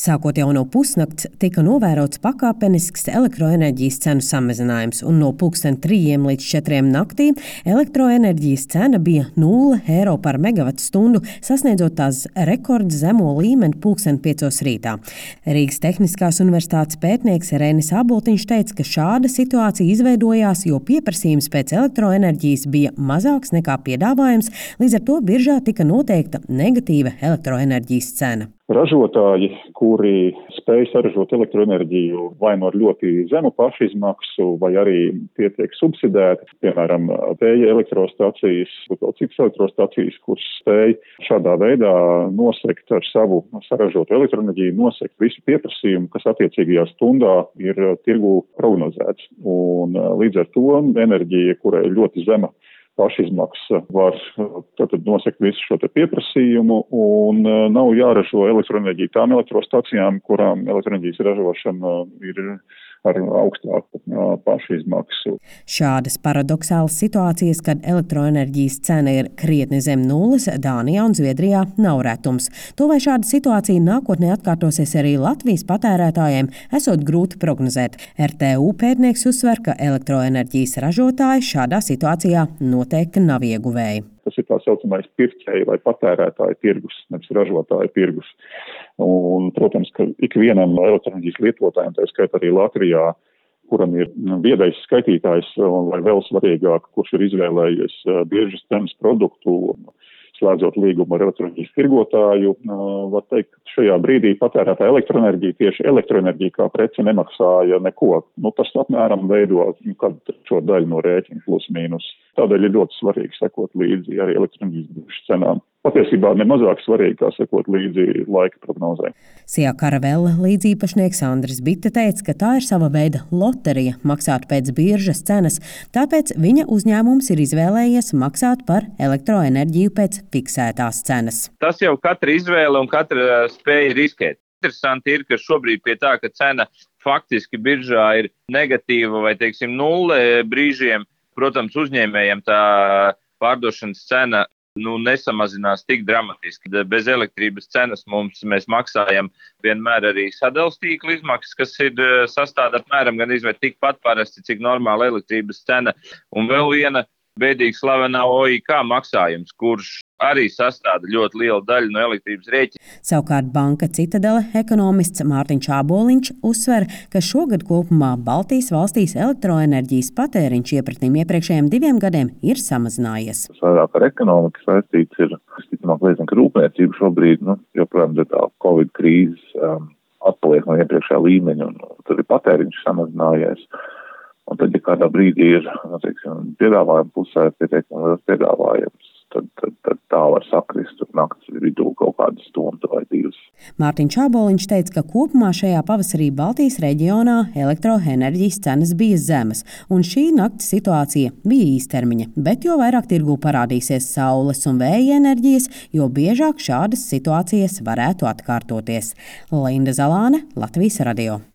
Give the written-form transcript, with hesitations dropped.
Sākot jau no pusnakts, tika novērots pakāpenisks elektroenerģijas cenu samazinājums, un no 3 līdz 4 naktī elektroenerģijas cena bija 0 eiro par megavatstundu, sasniedzot tās rekordzemo līmeni 5 rītā. Rīgas Tehniskās universitātes pētnieks Reinis Āboltiņš teica, ka šāda situācija izveidojās, jo pieprasījums pēc elektroenerģijas bija mazāks nekā piedāvājums, līdz ar to biržā tika noteikta negatīva elektroenerģijas cena. Ražotāji, kuri spēj saražot elektroenerģiju vai no ar ļoti zemu pašizmaksu, vai arī tie tiek subsidēti, piemēram, vēja elektrostacijas, vēl citas elektrostacijas, kuras spēj šādā veidā nosegt ar savu saražotu elektroenerģiju, nosegt visu pieprasījumu, kas attiecīgajā stundā ir tirgū prognozēts. Un līdz ar to enerģija, kurai ir ļoti zema pašizmaksa, var nosegt visu šo pieprasījumu un nav jāražo elektroenerģiju tām elektrostacijām, kurām elektroenerģijas ražošana ir ar augstāku pašizmaksu. Šādas paradoxālas situācijas, kad elektroenerģijas cena ir krietni zem nulles, Dānijā un Zviedrijā nav retums. To, vai šāda situācija nākotnē atkārtosies arī Latvijas patērētājiem, esot grūti prognozēt. RTU pētnieks uzsver, ka elektroenerģijas ražotāji šādā situācijā noteikti nav ieguvēji. Tas ir tā saucamais pircēju vai patērētāju tirgus, nevis ražotāju tirgus. Un, protams, ka ikvienam elektroenerģijas lietotājiem, tā skaitā arī Latvijā, kuram ir viedais skaitītājs, vai vēl svarīgāk, kurš ir izvēlējies biržas cenas produktu, slēdzot līgumu ar elektroenerģijas tirgotāju, var teikt, ka šajā brīdī patērētā elektroenerģija, tieši elektroenerģija kā prece nemaksāja neko. Tas apmēram veido šo daļu no rēķina plus mīnus. Tādēļ ir ļoti svarīgi sekot līdzi arī elektroenerģijas biržas cenām. Patiesībā nemazāk svarīgi, kā sekot līdzi laika prognozē. Sijā Karavella līdzīpašnieks Andris Bite teica, ka tā ir sava veida loterija maksāt pēc biržas cenas, tāpēc viņa uzņēmums ir izvēlējies maksāt par elektroenerģiju pēc fiksētās cenas. Tas jau katra izvēle un katra spēja riskēt. Interesanti ir, ka šobrīd pie tā, ka cena faktiski biržā ir negatīva vai, teiksim, nulle brīžiem, protams, uzņēmējiem tā pārdošanas cena nesamazinās tik dramatiski. Bez elektrības cenas mēs maksājam vienmēr arī sadales tīkla izmaksas, kas ir sastāda apmēram gan izvērt tikpat parasti, cik normāla elektrības cena. Un vēl viena bēdīgi slavenā OIK maksājums, kurš arī sastāda ļoti lielu daļu no elektrības rēķina. Savukārt banka Citadele ekonomists Mārtiņš Āboliņš uzsver, ka šogad kopumā Baltijas valstīs elektroenerģijas patēriņš iepratīm iepriekšējiem 2 gadiem ir samazinājies. Vairāk ar ekonomiku saistīts ir, visticamāk, liecina, ka rūpniecība šobrīd, joprojām tā Covid krīzes atpaliek no iepriekšējā līmeņa, un tad ir patēriņš samazinājies. Un tad, ja kādā brīdī ir, piedāvājuma pusē pietiekami liels piedāvājums, tad tā var sakrist un nakts vidū kaut kādas stundas vai 2. Mārtiņš Āboliņš teica, ka kopumā šajā pavasarī Baltijas reģionā elektroenerģijas cenas bija zemas, un šī nakts situācija bija īstermiņa, bet jo vairāk tirgū parādīsies saules un vēja enerģijas, jo biežāk šādas situācijas varētu atkārtoties. Linda Zalāne, Latvijas radio.